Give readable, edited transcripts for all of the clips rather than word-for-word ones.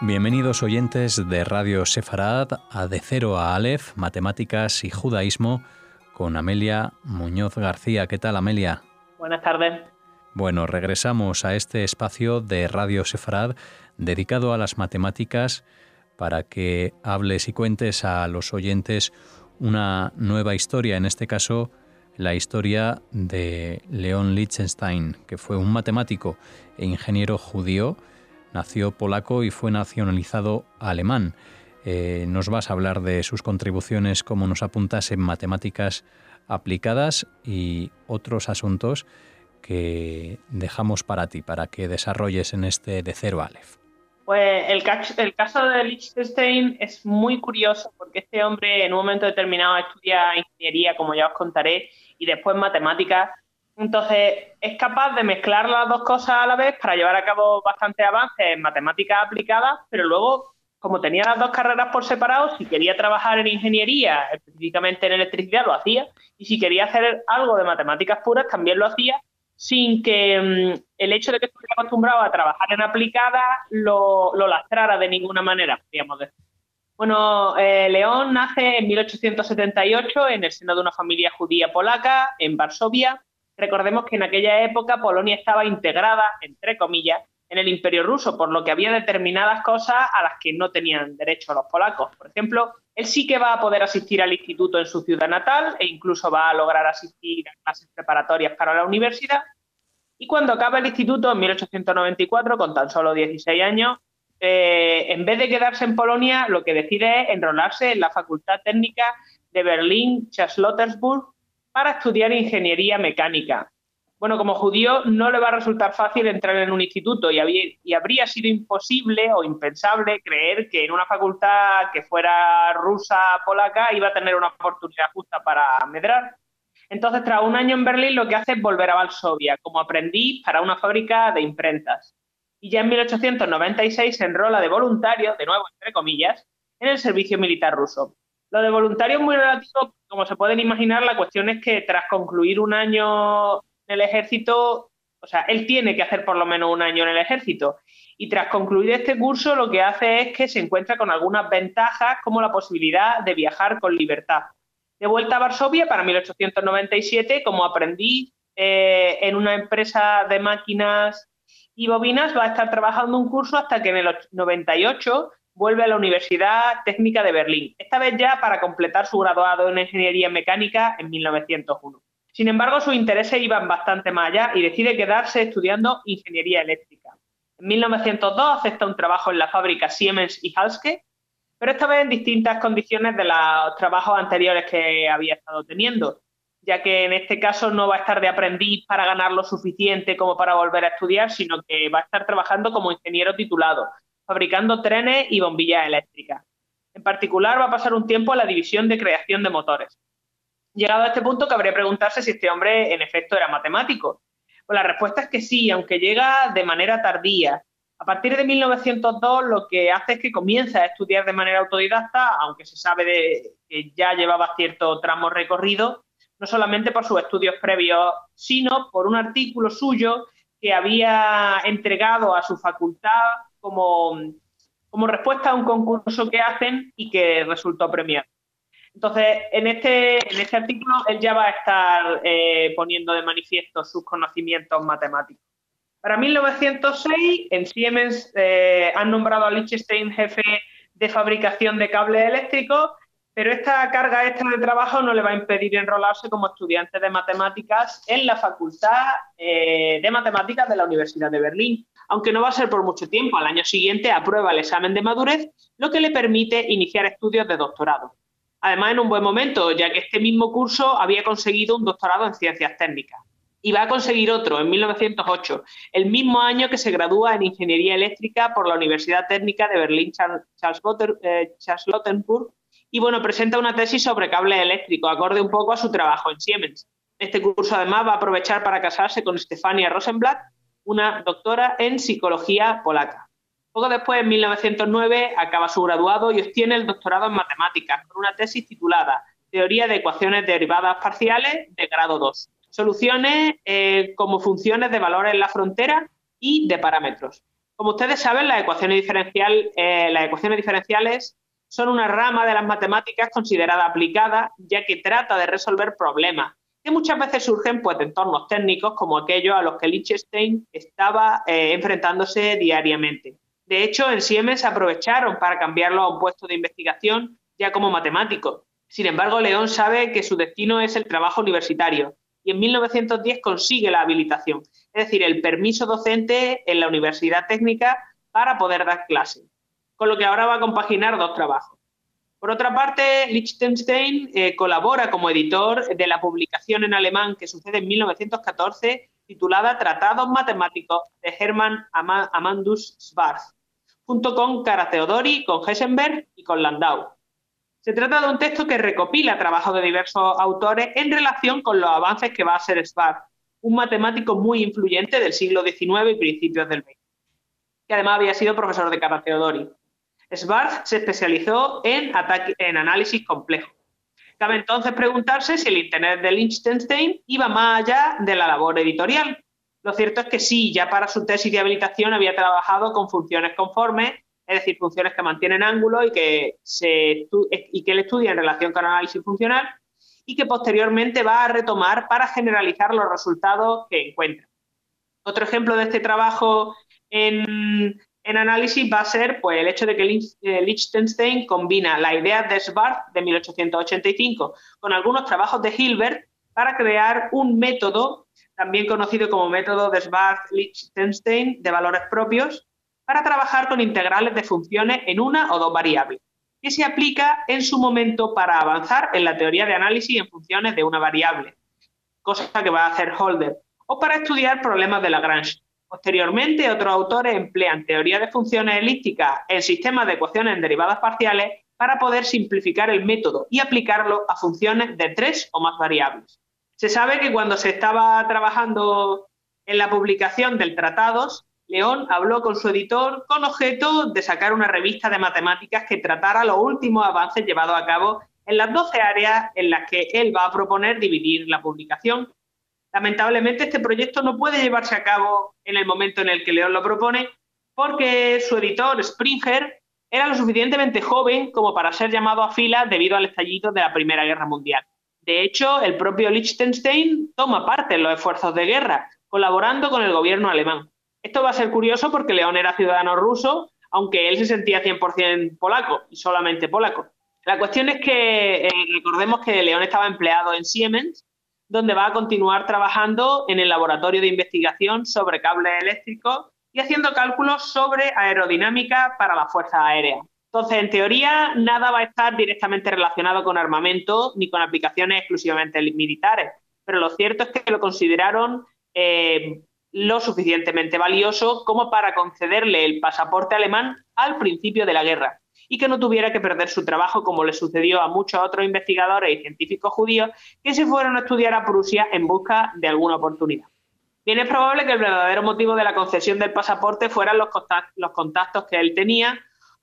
Bienvenidos oyentes de Radio Sefarad a De Cero a Aleph, Matemáticas y Judaísmo, con Amelia Muñoz García. ¿Qué tal, Amelia? Buenas tardes. Bueno, regresamos a este espacio de Radio Sefarad dedicado a las matemáticas para que hables y cuentes a los oyentes una nueva historia, en este caso la historia de Leon Lichtenstein, que fue un matemático e ingeniero judío. Nació polaco y fue nacionalizado alemán. Nos vas a hablar de sus contribuciones, como nos apuntas, en matemáticas aplicadas y otros asuntos que dejamos para ti, para que desarrolles en este De Cero a Aleph. Pues el caso de Lichtenstein es muy curioso porque este hombre en un momento determinado estudia ingeniería, como ya os contaré, y después matemáticas. Entonces, es capaz de mezclar las dos cosas a la vez para llevar a cabo bastantes avances en matemáticas aplicadas, pero luego, como tenía las dos carreras por separado, si quería trabajar en ingeniería, específicamente en electricidad, lo hacía, y si quería hacer algo de matemáticas puras, también lo hacía, sin que el hecho de que estuviera acostumbrado a trabajar en aplicadas lo lastrara de ninguna manera, podríamos decir. Bueno, León nace en 1878 en el seno de una familia judía polaca en Varsovia. Recordemos que en aquella época Polonia estaba integrada, entre comillas, en el Imperio Ruso, por lo que había determinadas cosas a las que no tenían derecho los polacos. Por ejemplo, él sí que va a poder asistir al instituto en su ciudad natal e incluso va a lograr asistir a clases preparatorias para la universidad. Y cuando acaba el instituto en 1894, con tan solo 16 años, en vez de quedarse en Polonia, lo que decide es enrolarse en la Facultad Técnica de Berlín-Charlottenburg para estudiar ingeniería mecánica. Bueno, como judío no le va a resultar fácil entrar en un instituto y habría sido imposible o impensable creer que en una facultad que fuera rusa, polaca, iba a tener una oportunidad justa para medrar. Entonces, tras un año en Berlín, lo que hace es volver a Varsovia como aprendiz para una fábrica de imprentas. Y ya en 1896 se enrola de voluntario, de nuevo entre comillas, en el servicio militar ruso. Lo de voluntario es muy relativo, como se pueden imaginar. La cuestión es que tras concluir un año en el ejército, o sea, él tiene que hacer por lo menos un año en el ejército. Y tras concluir este curso, lo que hace es que se encuentra con algunas ventajas, como la posibilidad de viajar con libertad. De vuelta a Varsovia para 1897, como aprendiz en una empresa de máquinas y bobinas, va a estar trabajando un curso hasta que en el 98 vuelve a la Universidad Técnica de Berlín, esta vez ya para completar su graduado en Ingeniería Mecánica en 1901. Sin embargo, sus intereses iban bastante más allá y decide quedarse estudiando Ingeniería Eléctrica. En 1902 acepta un trabajo en la fábrica Siemens y Halske, pero esta vez en distintas condiciones de los trabajos anteriores que había estado teniendo, ya que en este caso no va a estar de aprendiz para ganar lo suficiente como para volver a estudiar, sino que va a estar trabajando como ingeniero titulado, fabricando trenes y bombillas eléctricas. En particular, va a pasar un tiempo en la división de creación de motores. Llegado a este punto, cabría preguntarse si este hombre en efecto era matemático. Pues la respuesta es que sí, aunque llega de manera tardía. A partir de 1902 lo que hace es que comienza a estudiar de manera autodidacta, aunque se sabe que ya llevaba cierto tramo recorrido, no solamente por sus estudios previos, sino por un artículo suyo que había entregado a su facultad como respuesta a un concurso que hacen y que resultó premiado. Entonces, en este artículo él ya va a estar poniendo de manifiesto sus conocimientos matemáticos. Para 1906, en Siemens han nombrado a Lichtenstein jefe de fabricación de cables eléctricos, pero esta carga extra de trabajo no le va a impedir enrolarse como estudiante de matemáticas en la Facultad de Matemáticas de la Universidad de Berlín, aunque no va a ser por mucho tiempo. Al año siguiente aprueba el examen de madurez, lo que le permite iniciar estudios de doctorado. Además, en un buen momento, ya que este mismo curso había conseguido un doctorado en ciencias técnicas. Y va a conseguir otro en 1908, el mismo año que se gradúa en Ingeniería Eléctrica por la Universidad Técnica de Berlín-Charlottenburg. Y bueno, presenta una tesis sobre cables eléctricos, acorde un poco a su trabajo en Siemens. Este curso además va a aprovechar para casarse con Stefania Rosenblatt, una doctora en psicología polaca. Poco después, en 1909, acaba su graduado y obtiene el doctorado en matemáticas con una tesis titulada Teoría de ecuaciones derivadas parciales de grado 2. Soluciones como funciones de valores en la frontera y de parámetros. Como ustedes saben, las ecuaciones diferenciales son una rama de las matemáticas considerada aplicada, ya que trata de resolver problemas que muchas veces surgen pues, de entornos técnicos como aquellos a los que Lichtenstein estaba enfrentándose diariamente. De hecho, en Siemens aprovecharon para cambiarlo a un puesto de investigación ya como matemático. Sin embargo, León sabe que su destino es el trabajo universitario y en 1910 consigue la habilitación, es decir, el permiso docente en la Universidad Técnica para poder dar clase, con lo que ahora va a compaginar dos trabajos. Por otra parte, Lichtenstein colabora como editor de la publicación en alemán que sucede en 1914, titulada Tratados Matemáticos de Hermann Amandus Schwarz, junto con Cara Theodori, con Heisenberg y con Landau. Se trata de un texto que recopila trabajos de diversos autores en relación con los avances que va a hacer Schwarz, un matemático muy influyente del siglo XIX y principios del XX, que además había sido profesor de Cara Theodori. Schwarz se especializó en análisis complejo. Cabe entonces preguntarse si el interés de Lichtenstein iba más allá de la labor editorial. Lo cierto es que sí, ya para su tesis de habilitación había trabajado con funciones conformes, es decir, funciones que mantienen ángulos y que él estudia en relación con análisis funcional y que posteriormente va a retomar para generalizar los resultados que encuentra. Otro ejemplo de este trabajo en análisis va a ser pues, el hecho de que Lichtenstein combina las ideas de Schwarz de 1885 con algunos trabajos de Hilbert para crear un método, también conocido como método de Schwarz-Lichtenstein de valores propios, para trabajar con integrales de funciones en una o dos variables, que se aplica en su momento para avanzar en la teoría de análisis en funciones de una variable, cosa que va a hacer Holder, o para estudiar problemas de Lagrange. Posteriormente, otros autores emplean teoría de funciones elípticas en sistemas de ecuaciones en derivadas parciales para poder simplificar el método y aplicarlo a funciones de 3 o más variables. Se sabe que cuando se estaba trabajando en la publicación del Tratados, León habló con su editor con objeto de sacar una revista de matemáticas que tratara los últimos avances llevados a cabo en las 12 áreas en las que él va a proponer dividir la publicación. Lamentablemente, este proyecto no puede llevarse a cabo en el momento en el que León lo propone porque su editor, Springer, era lo suficientemente joven como para ser llamado a filas debido al estallido de la Primera Guerra Mundial. De hecho, el propio Lichtenstein toma parte en los esfuerzos de guerra, colaborando con el gobierno alemán. Esto va a ser curioso porque León era ciudadano ruso, aunque él se sentía 100% polaco y solamente polaco. La cuestión es que recordemos que León estaba empleado en Siemens, donde va a continuar trabajando en el laboratorio de investigación sobre cables eléctricos y haciendo cálculos sobre aerodinámica para la Fuerza Aérea. Entonces, en teoría, nada va a estar directamente relacionado con armamento ni con aplicaciones exclusivamente militares, pero lo cierto es que lo consideraron lo suficientemente valioso como para concederle el pasaporte alemán al principio de la guerra y que no tuviera que perder su trabajo como le sucedió a muchos otros investigadores y científicos judíos que se fueron a estudiar a Prusia en busca de alguna oportunidad. Bien, es probable que el verdadero motivo de la concesión del pasaporte fueran los contactos que él tenía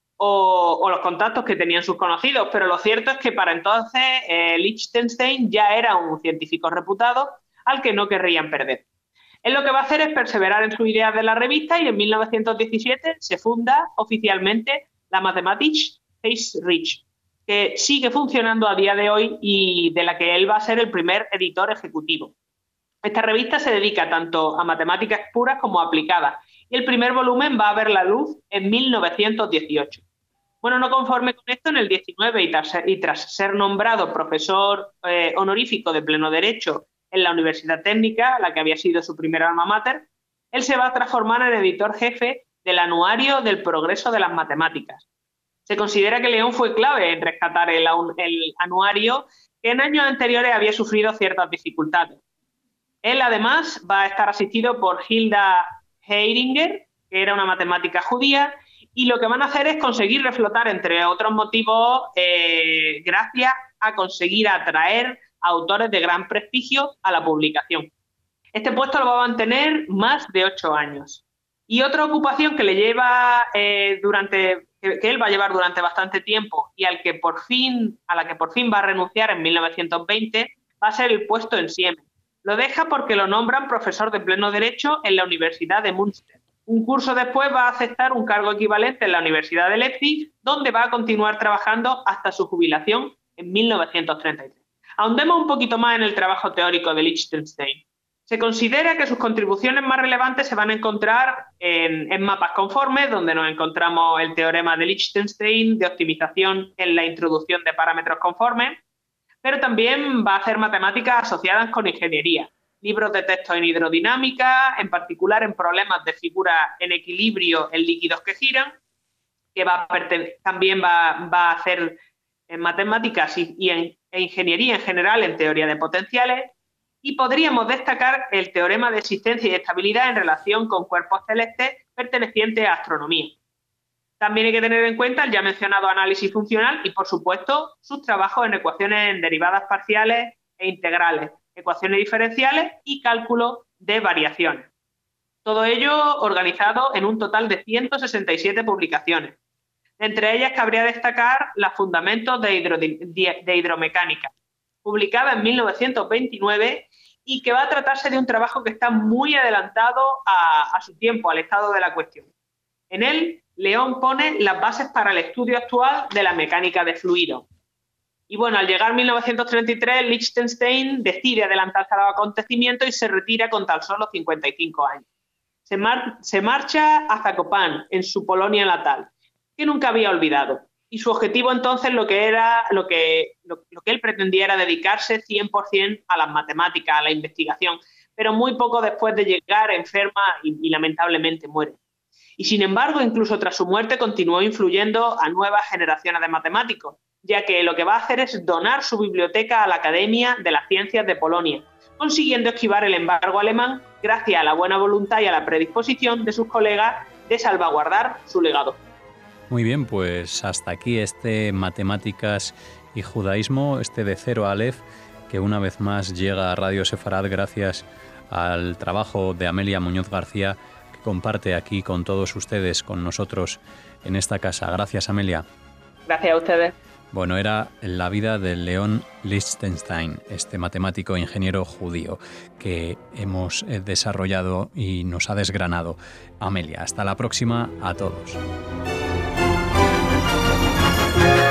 o los contactos que tenían sus conocidos, pero lo cierto es que para entonces Lichtenstein ya era un científico reputado al que no querrían perder. Él lo que va a hacer es perseverar en sus ideas de la revista y en 1917 se funda oficialmente la Mathematische Fachschrift, que sigue funcionando a día de hoy y de la que él va a ser el primer editor ejecutivo. Esta revista se dedica tanto a matemáticas puras como aplicadas y el primer volumen va a ver la luz en 1918. Bueno, no conforme con esto, en el 19 y tras ser nombrado profesor honorífico de pleno derecho en la Universidad Técnica, la que había sido su primera alma mater, él se va a transformar en editor jefe del Anuario del Progreso de las Matemáticas. Se considera que León fue clave en rescatar el anuario que en años anteriores había sufrido ciertas dificultades. Él además va a estar asistido por Hilda Heiringer, que era una matemática judía, y lo que van a hacer es conseguir reflotar, entre otros motivos, gracias a conseguir atraer a autores de gran prestigio a la publicación. Este puesto lo va a mantener más de 8 años. Y otra ocupación que le lleva que él va a llevar durante bastante tiempo y a la que por fin va a renunciar en 1920 va a ser el puesto en Siemens. Lo deja porque lo nombran profesor de pleno derecho en la Universidad de Münster. Un curso después va a aceptar un cargo equivalente en la Universidad de Leipzig, donde va a continuar trabajando hasta su jubilación en 1933. Ahondemos un poquito más en el trabajo teórico de Lichtenstein. Se considera que sus contribuciones más relevantes se van a encontrar en mapas conformes, donde nos encontramos el teorema de Lichtenstein de optimización en la introducción de parámetros conformes, pero también va a hacer matemáticas asociadas con ingeniería, libros de texto en hidrodinámica, en particular en problemas de figuras en equilibrio en líquidos que giran, que también va a hacer en matemáticas e ingeniería en general en teoría de potenciales, y podríamos destacar el teorema de existencia y estabilidad en relación con cuerpos celestes pertenecientes a astronomía. También hay que tener en cuenta el ya mencionado análisis funcional y, por supuesto, sus trabajos en ecuaciones en derivadas parciales e integrales, ecuaciones diferenciales y cálculo de variaciones. Todo ello organizado en un total de 167 publicaciones. Entre ellas cabría destacar los fundamentos de hidromecánica, publicada en 1929 y que va a tratarse de un trabajo que está muy adelantado a su tiempo, al estado de la cuestión. En él, León pone las bases para el estudio actual de la mecánica de fluidos. Y bueno, al llegar 1933, Lichtenstein decide adelantarse a los acontecimientos y se retira con tan solo 55 años. Se marcha a Zakopane, en su Polonia natal, que nunca había olvidado. Y su objetivo entonces lo que él pretendía era dedicarse 100% a las matemáticas, a la investigación, pero muy poco después de llegar enferma y lamentablemente muere. Y sin embargo, incluso tras su muerte continuó influyendo a nuevas generaciones de matemáticos, ya que lo que va a hacer es donar su biblioteca a la Academia de las Ciencias de Polonia, consiguiendo esquivar el embargo alemán gracias a la buena voluntad y a la predisposición de sus colegas de salvaguardar su legado. Muy bien, pues hasta aquí este Matemáticas y Judaísmo, este de Cero a Aleph, que una vez más llega a Radio Sefarad gracias al trabajo de Amelia Muñoz García, que comparte aquí con todos ustedes, con nosotros en esta casa. Gracias, Amelia. Gracias a ustedes. Bueno, era la vida de León Lichtenstein, este matemático e ingeniero judío que hemos desarrollado y nos ha desgranado. Amelia, hasta la próxima a todos.